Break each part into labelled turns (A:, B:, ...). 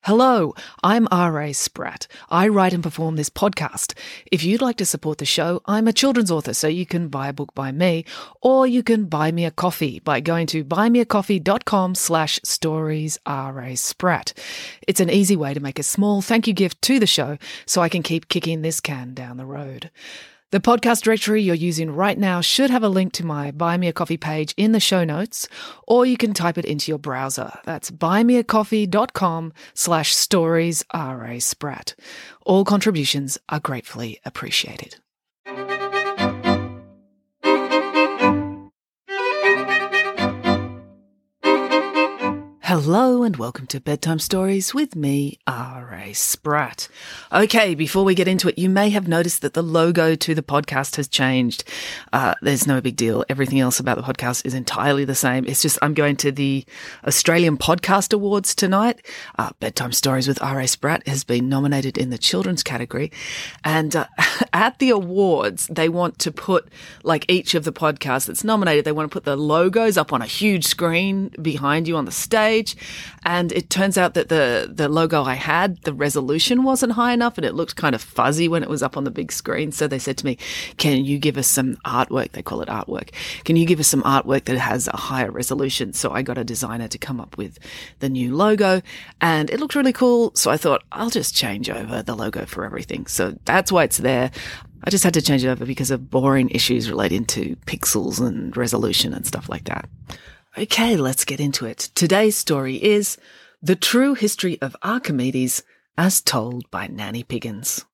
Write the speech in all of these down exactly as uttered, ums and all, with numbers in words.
A: Hello, I'm R A Spratt. I write and perform this podcast. If you'd like to support the show, I'm a children's author, so you can buy a book by me, or you can buy me a coffee by going to buymeacoffee.com slash stories R A Spratt. It's an easy way to make a small thank you gift to the show so I can keep kicking this can down the road. The podcast directory you're using right now should have a link to my Buy Me a Coffee page in the show notes, or you can type it into your browser. That's buymeacoffee.com slash stories R A Spratt. All contributions are gratefully appreciated. Hello and welcome to Bedtime Stories with me, R A Spratt. Okay, before we get into it, you may have noticed that the logo to the podcast has changed. Uh, there's no big deal. Everything else about the podcast is entirely the same. It's just I'm going to the Australian Podcast Awards tonight. Uh, Bedtime Stories with R A Spratt has been nominated in the children's category. And uh, at the awards, they want to put, like each of the podcasts that's nominated, they want to put the logos up on a huge screen behind you on the stage. And it turns out that the, the logo I had, the resolution wasn't high enough and it looked kind of fuzzy when it was up on the big screen. So they said to me, can you give us some artwork? They call it artwork. Can you give us some artwork that has a higher resolution? So I got a designer to come up with the new logo and it looked really cool. So I thought I'll just change over the logo for everything. So that's why it's there. I just had to change it over because of boring issues relating to pixels and resolution and stuff like that. Okay, let's get into it. Today's story is The True History of Archimedes as Told by Nanny Piggins.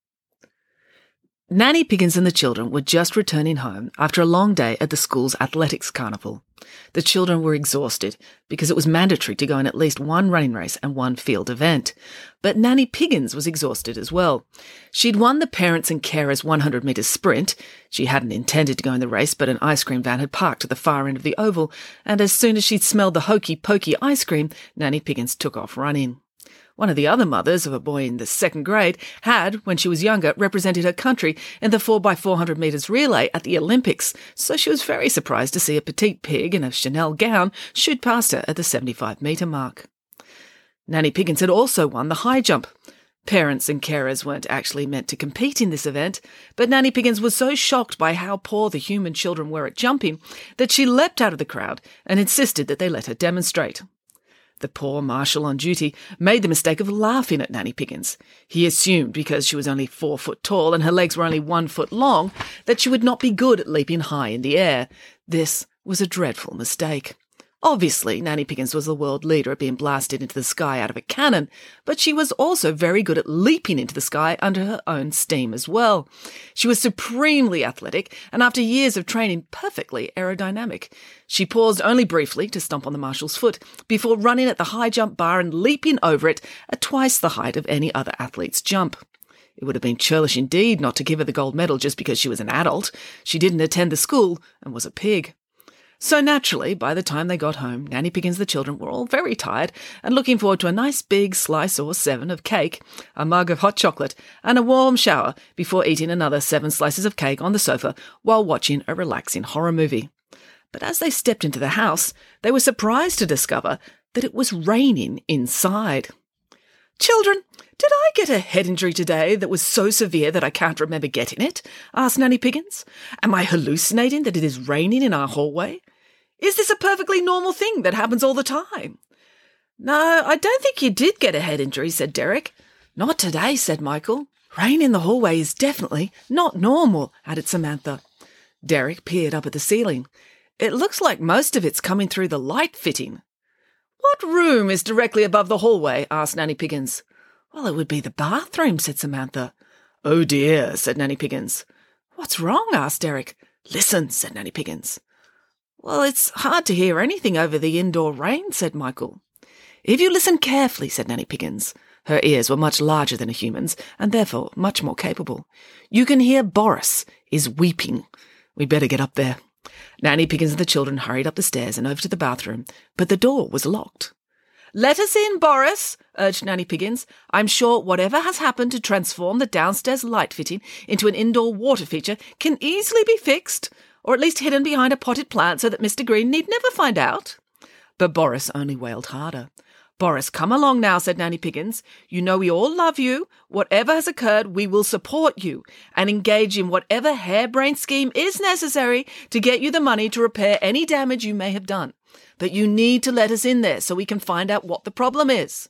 A: Nanny Piggins and the children were just returning home after a long day at the school's athletics carnival. The children were exhausted because it was mandatory to go in at least one running race and one field event. But Nanny Piggins was exhausted as well. She'd won the parents and carers one hundred metre sprint. She hadn't intended to go in the race, but an ice cream van had parked at the far end of the oval, and as soon as she'd smelled the hokey-pokey ice cream, Nanny Piggins took off running. One of the other mothers of a boy in the second grade had, when she was younger, represented her country in the four by four hundred metres relay at the Olympics, so she was very surprised to see a petite pig in a Chanel gown shoot past her at the seventy-five metre mark. Nanny Piggins had also won the high jump. Parents and carers weren't actually meant to compete in this event, but Nanny Piggins was so shocked by how poor the human children were at jumping that she leapt out of the crowd and insisted that they let her demonstrate. The poor marshal on duty made the mistake of laughing at Nanny Piggins. He assumed because she was only four foot tall and her legs were only one foot long that she would not be good at leaping high in the air. This was a dreadful mistake. Obviously, Nanny Piggins was the world leader at being blasted into the sky out of a cannon, but she was also very good at leaping into the sky under her own steam as well. She was supremely athletic and after years of training, perfectly aerodynamic. She paused only briefly to stomp on the marshal's foot before running at the high jump bar and leaping over it at twice the height of any other athlete's jump. It would have been churlish indeed not to give her the gold medal just because she was an adult. She didn't attend the school and was a pig. So naturally, by the time they got home, Nanny Piggins and the children were all very tired and looking forward to a nice big slice or seven of cake, a mug of hot chocolate, and a warm shower before eating another seven slices of cake on the sofa while watching a relaxing horror movie. But as they stepped into the house, they were surprised to discover that it was raining inside. "Children, did I get a head injury today that was so severe that I can't remember getting it?" asked Nanny Piggins. "Am I hallucinating that it is raining in our hallway? Is this a perfectly normal thing that happens all the time?" "No, I don't think you did get a head injury," said Derek. "Not today," said Michael. "Rain in the hallway is definitely not normal," added Samantha. Derek peered up at the ceiling. "It looks like most of it's coming through the light fitting." "What room is directly above the hallway?" asked Nanny Piggins. "Well, it would be the bathroom," said Samantha. "Oh dear," said Nanny Piggins. "What's wrong?" asked Derek. "Listen," said Nanny Piggins. "Well, it's hard to hear anything over the indoor rain," said Michael. "If you listen carefully," said Nanny Piggins. Her ears were much larger than a human's, and therefore much more capable. "You can hear Boris is weeping. We'd better get up there." Nanny Piggins and the children hurried up the stairs and over to the bathroom, but the door was locked. "Let us in, Boris," urged Nanny Piggins. "I'm sure whatever has happened to transform the downstairs light fitting into an indoor water feature can easily be fixed, or at least hidden behind a potted plant so that Mister Green need never find out." But Boris only wailed harder. Boris, come along now, said Nanny Piggins. You know we all love you. Whatever has occurred, we will support you and engage in whatever harebrained scheme is necessary to get you the money to repair any damage you may have done. But you need to let us in there so we can find out what the problem is.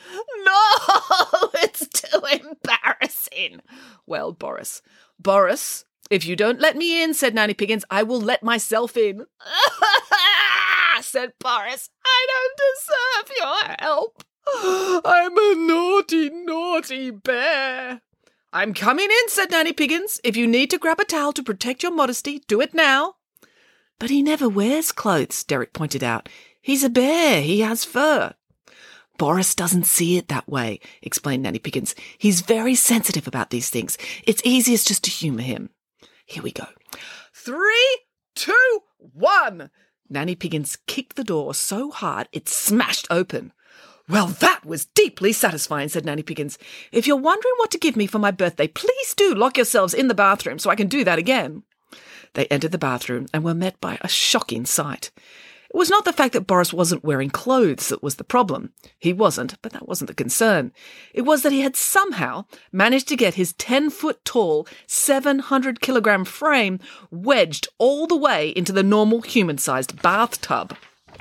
A: No, it's too embarrassing, wailed Boris. Boris, if you don't let me in, said Nanny Piggins, I will let myself in. Said Boris, I don't deserve your help. I'm a naughty, naughty bear. I'm coming in, said Nanny Piggins. If you need to grab a towel to protect your modesty, do it now. But he never wears clothes, Derek pointed out. He's a bear. He has fur. Boris doesn't see it that way, explained Nanny Piggins. He's very sensitive about these things. It's easiest just to humour him. Here we go. Three, two, one. Nanny Piggins kicked the door so hard it smashed open. Well, that was deeply satisfying, said Nanny Piggins. If you're wondering what to give me for my birthday, please do lock yourselves in the bathroom so I can do that again. They entered the bathroom and were met by a shocking sight. It was not the fact that Boris wasn't wearing clothes that was the problem. He wasn't, but that wasn't the concern. It was that he had somehow managed to get his ten-foot-tall, seven hundred kilogram frame wedged all the way into the normal human-sized bathtub.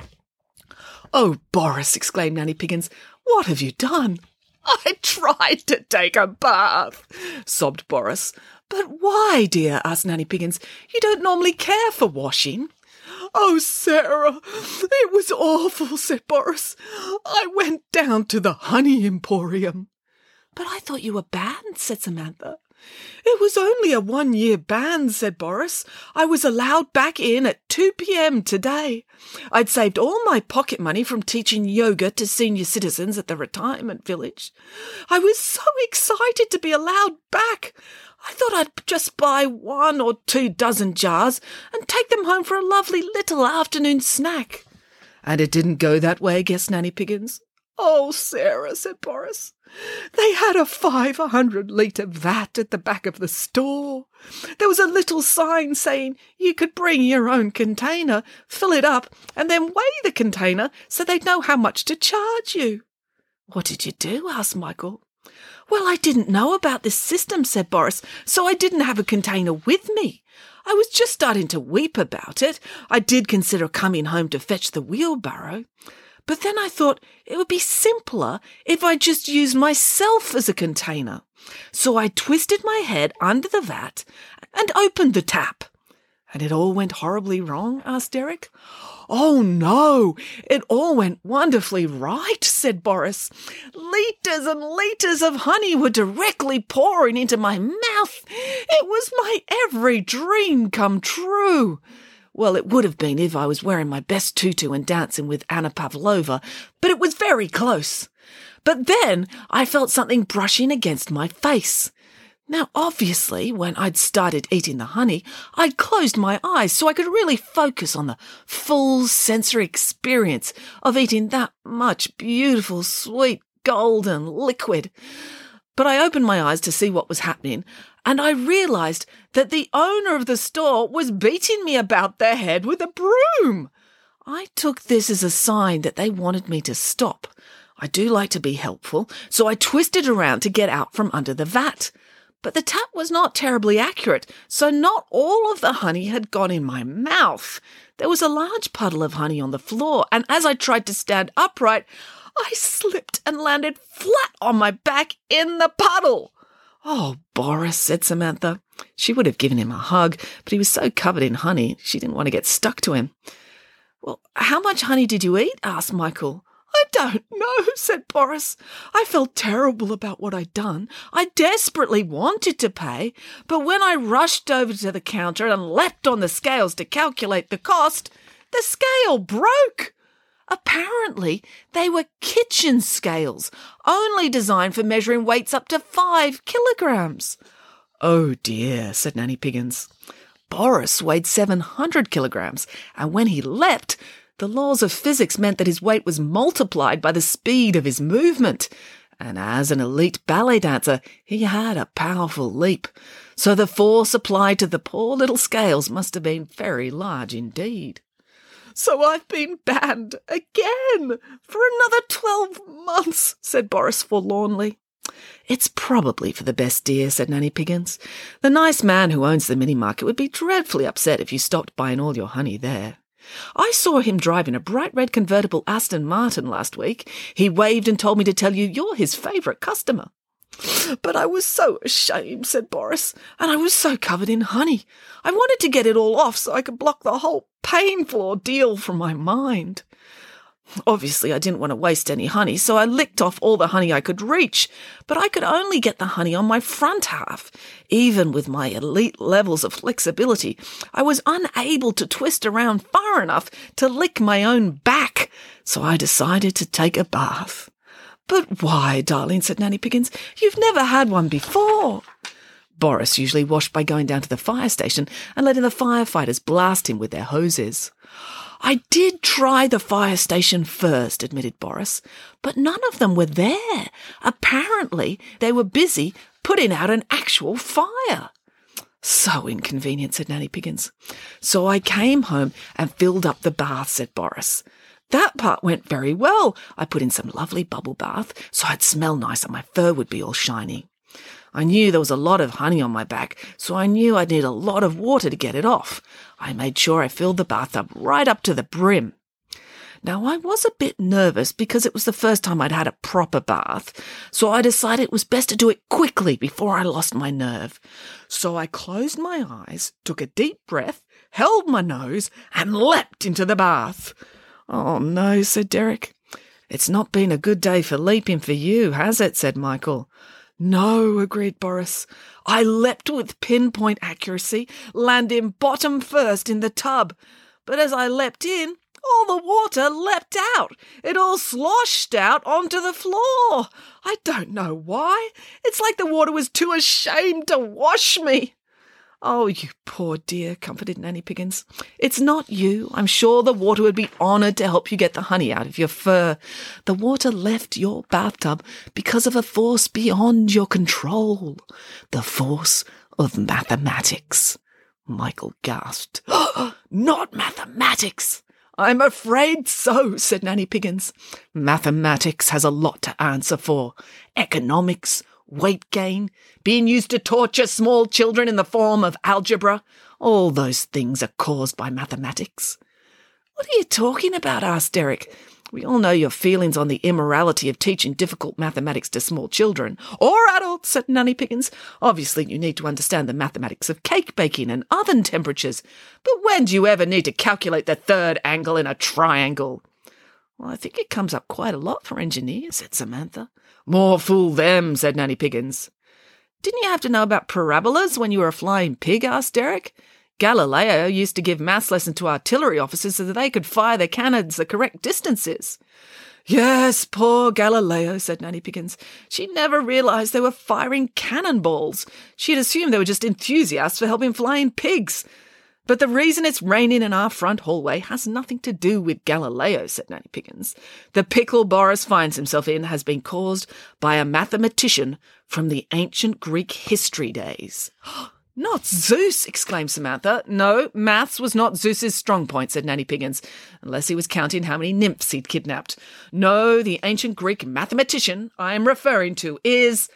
A: Oh, Boris, exclaimed Nanny Piggins, what have you done? I tried to take a bath, sobbed Boris. But why, dear? Asked Nanny Piggins. You don't normally care for washing. Oh, Sarah, it was awful, said Boris. I went down to the honey emporium. But I thought you were banned, said Samantha. It was only a one-year ban, said Boris. I was allowed back in at two p.m. today. I'd saved all my pocket money from teaching yoga to senior citizens at the retirement village. I was so excited to be allowed back. I thought I'd just buy one or two dozen jars and take them home for a lovely little afternoon snack. And it didn't go that way, guessed Nanny Piggins. Oh, Sarah, said Boris. They had a five hundred litre vat at the back of the store. There was a little sign saying you could bring your own container, fill it up, and then weigh the container so they'd know how much to charge you. What did you do? Asked Michael. Well, I didn't know about this system, said Boris, so I didn't have a container with me. I was just starting to weep about it. I did consider coming home to fetch the wheelbarrow. But then I thought it would be simpler if I just used myself as a container. So I twisted my head under the vat and opened the tap. And it all went horribly wrong? Asked Derek. Oh, no, it all went wonderfully right, said Boris. Litres and litres of honey were directly pouring into my mouth. It was my every dream come true. Well, it would have been if I was wearing my best tutu and dancing with Anna Pavlova, but it was very close. But then I felt something brushing against my face. Now, obviously, when I'd started eating the honey, I'd closed my eyes so I could really focus on the full sensory experience of eating that much beautiful, sweet, golden liquid. But I opened my eyes to see what was happening, and I realised that the owner of the store was beating me about the head with a broom. I took this as a sign that they wanted me to stop. I do like to be helpful, so I twisted around to get out from under the vat. But the tap was not terribly accurate, so not all of the honey had gone in my mouth. There was a large puddle of honey on the floor, and as I tried to stand upright, I slipped and landed flat on my back in the puddle. Oh, Boris, said Samantha. She would have given him a hug, but he was so covered in honey, she didn't want to get stuck to him. Well, how much honey did you eat? Asked Michael. I don't know, said Boris. I felt terrible about what I'd done. I desperately wanted to pay, but when I rushed over to the counter and leapt on the scales to calculate the cost, the scale broke. Apparently, they were kitchen scales, only designed for measuring weights up to five kilograms. Oh dear, said Nanny Piggins. Boris weighed seven hundred kilograms, and when he leapt, the laws of physics meant that his weight was multiplied by the speed of his movement. And as an elite ballet dancer, he had a powerful leap. So the force applied to the poor little scales must have been very large indeed. So I've been banned again for another twelve months, said Boris forlornly. It's probably for the best, dear, said Nanny Piggins. The nice man who owns the mini-market would be dreadfully upset if you stopped buying all your honey there. I saw him driving a bright red convertible Aston Martin last week. He waved and told me to tell you you're his favourite customer. But I was so ashamed, said Boris, and I was so covered in honey. I wanted to get it all off so I could block the whole painful ordeal from my mind. Obviously, I didn't want to waste any honey, so I licked off all the honey I could reach, but I could only get the honey on my front half. Even with my elite levels of flexibility, I was unable to twist around far enough to lick my own back, so I decided to take a bath. But why, darling, said Nanny Piggins, you've never had one before. Boris usually washed by going down to the fire station and letting the firefighters blast him with their hoses. I did try the fire station first, admitted Boris, but none of them were there. Apparently, they were busy putting out an actual fire. So inconvenient, said Nanny Piggins. So I came home and filled up the bath, said Boris. That part went very well. I put in some lovely bubble bath so I'd smell nice and my fur would be all shiny. I knew there was a lot of honey on my back, so I knew I'd need a lot of water to get it off. I made sure I filled the bathtub right up to the brim. Now, I was a bit nervous because it was the first time I'd had a proper bath, so I decided it was best to do it quickly before I lost my nerve. So I closed my eyes, took a deep breath, held my nose, and leapt into the bath. Oh, no, said Derek. It's not been a good day for leaping for you, has it? Said Michael. No, agreed Boris. I leapt with pinpoint accuracy, landing bottom first in the tub. But as I leapt in, all the water leapt out. It all sloshed out onto the floor. I don't know why. It's like the water was too ashamed to wash me. Oh, you poor dear, comforted Nanny Piggins. It's not you. I'm sure the water would be honoured to help you get the honey out of your fur. The water left your bathtub because of a force beyond your control. The force of mathematics. Michael gasped. Not mathematics! I'm afraid so, said Nanny Piggins. Mathematics has a lot to answer for. Economics, weight gain, being used to torture small children in the form of algebra. All those things are caused by mathematics. What are you talking about? Asked Derek. We all know your feelings on the immorality of teaching difficult mathematics to small children. Or adults, said Nanny Piggins. Obviously you need to understand the mathematics of cake baking and oven temperatures. But when do you ever need to calculate the third angle in a triangle? Well, I think it comes up quite a lot for engineers, said Samantha. More fool them, said Nanny Piggins. Didn't you have to know about parabolas when you were a flying pig? Asked Derek. Galileo used to give maths lessons to artillery officers so that they could fire their cannons the correct distances. Yes, poor Galileo, said Nanny Piggins. She never realised they were firing cannonballs. She'd assumed they were just enthusiasts for helping flying pigs. But the reason it's raining in our front hallway has nothing to do with Galileo, said Nanny Piggins. The pickle Boris finds himself in has been caused by a mathematician from the ancient Greek history days. Not Zeus, exclaimed Samantha. No, maths was not Zeus's strong point, said Nanny Piggins, unless he was counting how many nymphs he'd kidnapped. No, the ancient Greek mathematician I am referring to is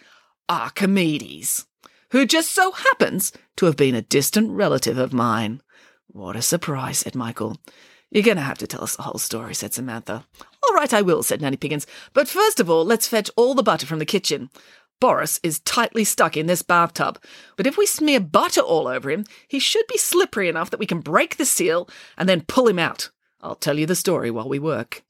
A: Archimedes, who just so happens to have been a distant relative of mine. What a surprise, said Michael. You're going to have to tell us the whole story, said Samantha. All right, I will, said Nanny Piggins. But first of all, let's fetch all the butter from the kitchen. Boris is tightly stuck in this bathtub, but if we smear butter all over him, he should be slippery enough that we can break the seal and then pull him out. I'll tell you the story while we work.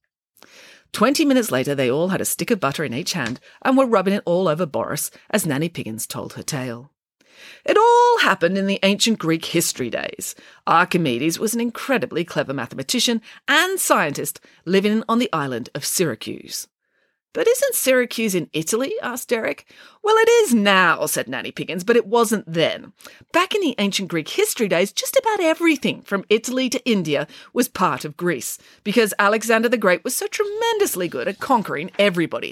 A: Twenty minutes later, they all had a stick of butter in each hand and were rubbing it all over Boris as Nanny Piggins told her tale. It all happened in the ancient Greek history days. Archimedes was an incredibly clever mathematician and scientist living on the island of Syracuse. But isn't Syracuse in Italy? Asked Derek. Well, it is now, said Nanny Piggins, but it wasn't then. Back in the ancient Greek history days, just about everything from Italy to India was part of Greece, because Alexander the Great was so tremendously good at conquering everybody.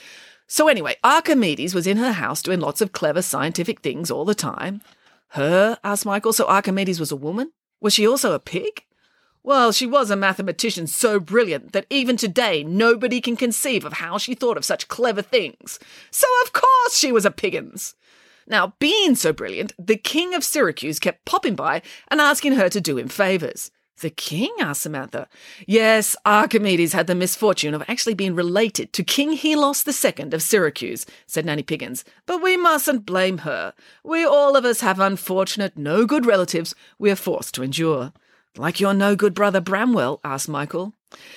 A: So anyway, Archimedes was in her house doing lots of clever scientific things all the time. Her? Asked Michael. So Archimedes was a woman? Was she also a pig? Well, she was a mathematician so brilliant that even today nobody can conceive of how she thought of such clever things. So of course she was a Piggins. Now, being so brilliant, the king of Syracuse kept popping by and asking her to do him favours. The king? Asked Samantha. Yes, Archimedes had the misfortune of actually being related to King Helos the Second of Syracuse, said Nanny Piggins. But we mustn't blame her. We all of us have unfortunate, no-good relatives we are forced to endure. Like your no-good brother Bramwell? Asked Michael.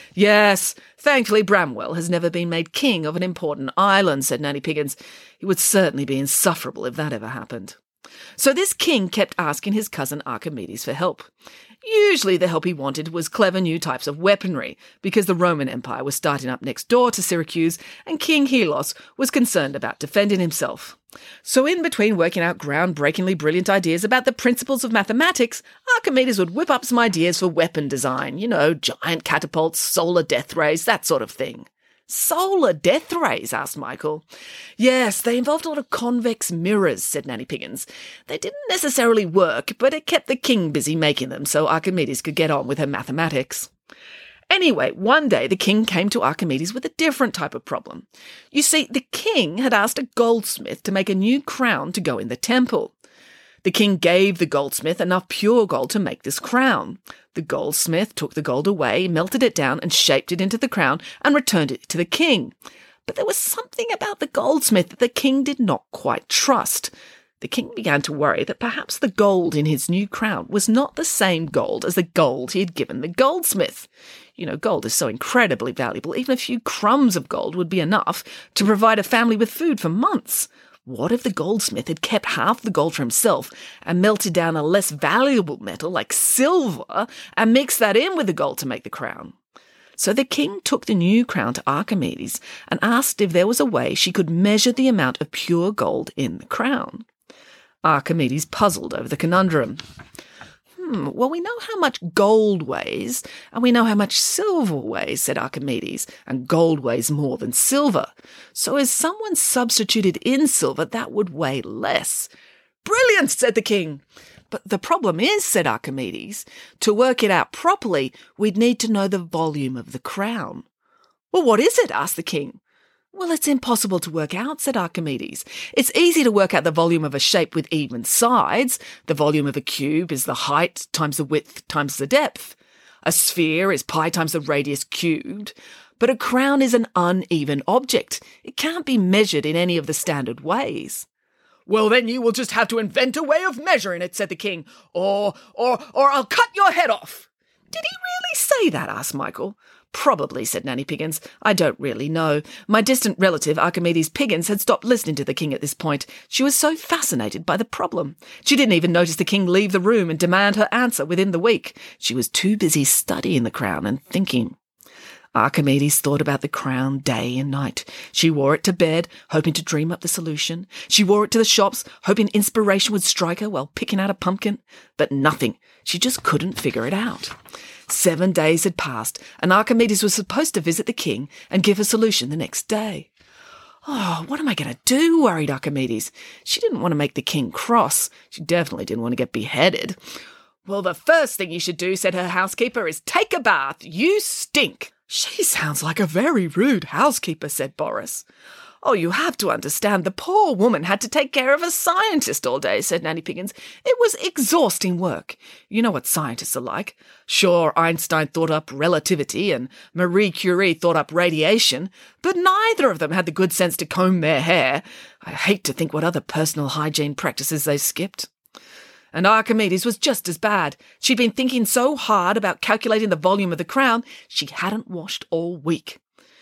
A: Yes, thankfully Bramwell has never been made king of an important island, said Nanny Piggins. It would certainly be insufferable if that ever happened. So this king kept asking his cousin Archimedes for help. Usually the help he wanted was clever new types of weaponry, because the Roman Empire was starting up next door to Syracuse, and King Helos was concerned about defending himself. So in between working out groundbreakingly brilliant ideas about the principles of mathematics, Archimedes would whip up some ideas for weapon design, you know, giant catapults, solar death rays, that sort of thing. Solar death rays? Asked Michael. Yes, they involved a lot of convex mirrors, said Nanny Piggins. They didn't necessarily work, but it kept the king busy making them so Archimedes could get on with her mathematics. Anyway, one day the king came to Archimedes with a different type of problem. You see, the king had asked a goldsmith to make a new crown to go in the temple. The king gave the goldsmith enough pure gold to make this crown. The goldsmith took the gold away, melted it down, and shaped it into the crown and returned it to the king. But there was something about the goldsmith that the king did not quite trust. The king began to worry that perhaps the gold in his new crown was not the same gold as the gold he had given the goldsmith. You know, gold is so incredibly valuable, even a few crumbs of gold would be enough to provide a family with food for months. What if the goldsmith had kept half the gold for himself and melted down a less valuable metal like silver and mixed that in with the gold to make the crown? So the king took the new crown to Archimedes and asked if there was a way she could measure the amount of pure gold in the crown. Archimedes puzzled over the conundrum. Hmm, well, we know how much gold weighs, and we know how much silver weighs, said Archimedes, and gold weighs more than silver. So if someone substituted in silver, that would weigh less. Brilliant, said the king. But the problem is, said Archimedes, to work it out properly, we'd need to know the volume of the crown. Well, what is it? Asked the king. Well, it's impossible to work out, said Archimedes. It's easy to work out the volume of a shape with even sides. The volume of a cube is the height times the width times the depth. A sphere is pi times the radius cubed. But a crown is an uneven object. It can't be measured in any of the standard ways. Well, then you will just have to invent a way of measuring it, said the king. Or, or, or I'll cut your head off. Did he really say that? Asked Michael. Probably, said Nanny Piggins. I don't really know. My distant relative, Archimedes Piggins, had stopped listening to the king at this point. She was so fascinated by the problem. She didn't even notice the king leave the room and demand her answer within the week. She was too busy studying the crown and thinking. Archimedes thought about the crown day and night. She wore it to bed, hoping to dream up the solution. She wore it to the shops, hoping inspiration would strike her while picking out a pumpkin. But nothing. She just couldn't figure it out. Seven days had passed, and Archimedes was supposed to visit the king and give a solution the next day. Oh, what am I going to do? Worried Archimedes. She didn't want to make the king cross. She definitely didn't want to get beheaded. Well, the first thing you should do, said her housekeeper, is take a bath. You stink. She sounds like a very rude housekeeper, said Boris. Oh, you have to understand, the poor woman had to take care of a scientist all day, said Nanny Piggins. It was exhausting work. You know what scientists are like. Sure, Einstein thought up relativity and Marie Curie thought up radiation, but neither of them had the good sense to comb their hair. I hate to think what other personal hygiene practices they skipped. And Archimedes was just as bad. She'd been thinking so hard about calculating the volume of the crown, she hadn't washed all week.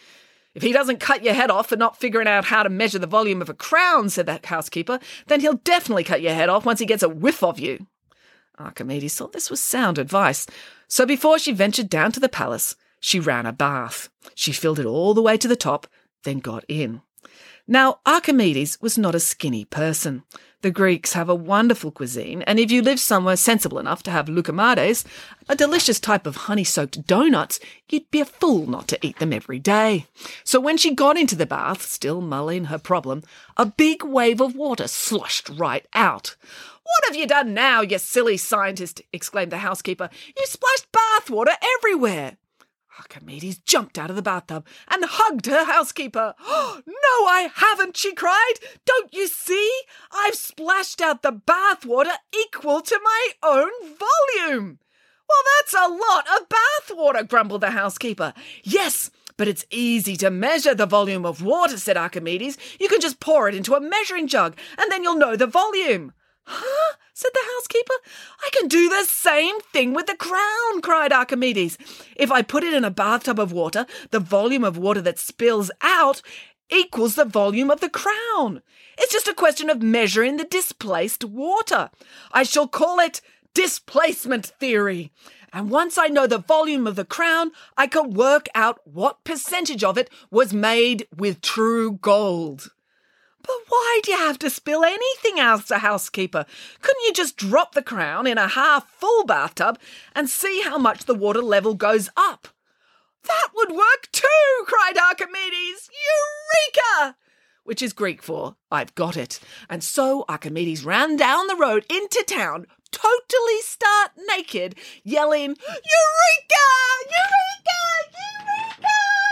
A: If he doesn't cut your head off for not figuring out how to measure the volume of a crown, said that housekeeper, then he'll definitely cut your head off once he gets a whiff of you. Archimedes thought this was sound advice, so before she ventured down to the palace, she ran a bath. She filled it all the way to the top, then got in. Now, Archimedes was not a skinny person. The Greeks have a wonderful cuisine, and if you live somewhere sensible enough to have loukoumades, a delicious type of honey-soaked donuts, you'd be a fool not to eat them every day. So when she got into the bath, still mulling her problem, a big wave of water sloshed right out. "What have you done now, you silly scientist?" exclaimed the housekeeper. "You splashed bathwater everywhere." Archimedes jumped out of the bathtub and hugged her housekeeper. "Oh, no, I haven't," she cried. "Don't you see? I've splashed out the bathwater equal to my own volume." "Well, that's a lot of bathwater," grumbled the housekeeper. "Yes, but it's easy to measure the volume of water," said Archimedes. "You can just pour it into a measuring jug, and then you'll know the volume." "Huh?" said the housekeeper. "I can do the same thing with the crown," cried Archimedes. "If I put it in a bathtub of water, the volume of water that spills out equals the volume of the crown. It's just a question of measuring the displaced water. I shall call it displacement theory. And once I know the volume of the crown, I can work out what percentage of it was made with true gold." "But why do you have to spill anything?" asked the housekeeper. "Couldn't you just drop the crown in a half-full bathtub and see how much the water level goes up?" "That would work too," cried Archimedes. "Eureka!" Which is Greek for, "I've got it." And so Archimedes ran down the road into town, totally stark naked, yelling, "Eureka! Eureka! Eureka!"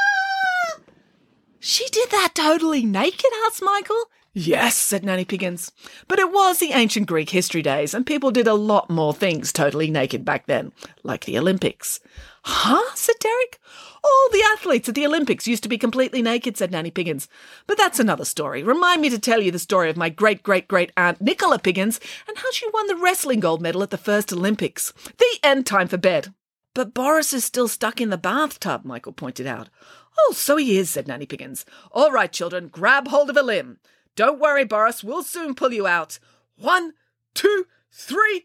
A: "She did that totally naked?" asked Michael. "Yes," said Nanny Piggins. "But it was the ancient Greek history days, and people did a lot more things totally naked back then, like the Olympics." "Huh?" said Derek. "All the athletes at the Olympics used to be completely naked," said Nanny Piggins. "But that's another story. Remind me to tell you the story of my great-great-great-aunt Nicola Piggins and how she won the wrestling gold medal at the first Olympics. The end. Time for bed." "But Boris is still stuck in the bathtub," Michael pointed out. "Oh, so he is," said Nanny Piggins. "All right, children, grab hold of a limb. Don't worry, Boris, we'll soon pull you out. One, two, three,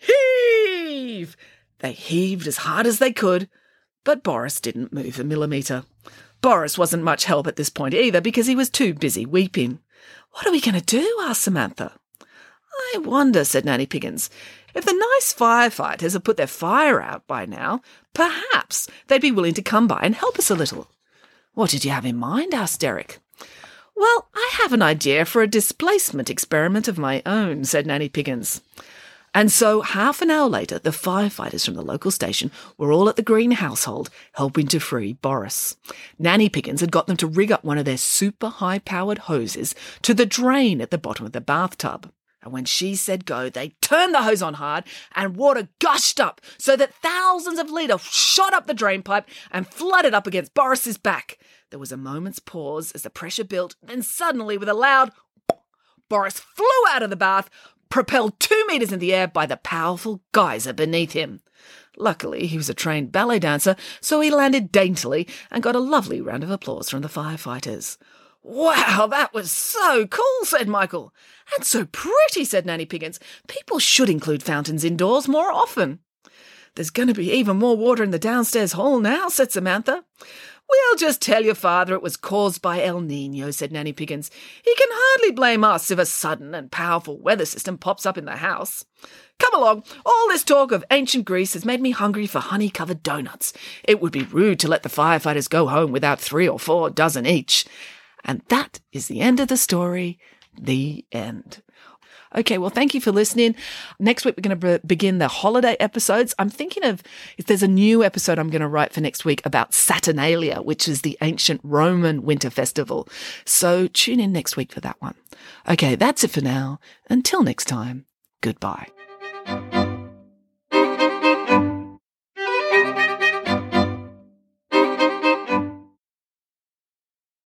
A: heave!" They heaved as hard as they could, but Boris didn't move a millimetre. Boris wasn't much help at this point either, because he was too busy weeping. "What are we going to do?" asked Samantha. "I wonder," said Nanny Piggins. "If the nice firefighters have put their fire out by now, perhaps they'd be willing to come by and help us a little." "What did you have in mind?" asked Derek. "Well, I have an idea for a displacement experiment of my own," said Nanny Piggins. And so, half an hour later, the firefighters from the local station were all at the Green household helping to free Boris. Nanny Piggins had got them to rig up one of their super high-powered hoses to the drain at the bottom of the bathtub. And when she said go, they turned the hose on hard and water gushed up so that thousands of litres shot up the drain pipe and flooded up against Boris's back. There was a moment's pause as the pressure built, then suddenly, with a loud Boris flew out of the bath, propelled two metres in the air by the powerful geyser beneath him. Luckily, he was a trained ballet dancer, so he landed daintily and got a lovely round of applause from the firefighters. "Wow, that was so cool," said Michael. "And so pretty," said Nanny Piggins. "People should include fountains indoors more often." "There's going to be even more water in the downstairs hall now," said Samantha. "We'll just tell your father it was caused by El Niño," said Nanny Piggins. "He can hardly blame us if a sudden and powerful weather system pops up in the house. Come along, all this talk of ancient Greece has made me hungry for honey-covered donuts. It would be rude to let the firefighters go home without three or four dozen each." And that is the end of the story. The end. Okay, well, thank you for listening. Next week, we're going to be- begin the holiday episodes. I'm thinking of if there's a new episode I'm going to write for next week about Saturnalia, which is the ancient Roman winter festival. So tune in next week for that one. Okay, that's it for now. Until next time, goodbye.